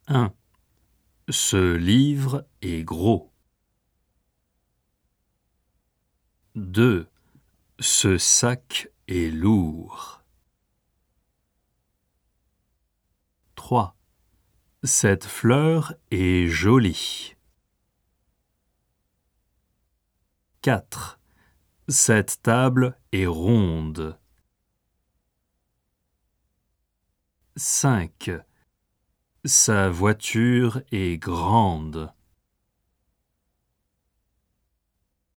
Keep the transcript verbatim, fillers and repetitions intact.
un. Ce livre est gros. deux. Ce sac est lourd. trois. Cette fleur est jolie. quatre. Cette table est ronde. cinq. Sa voiture est grande.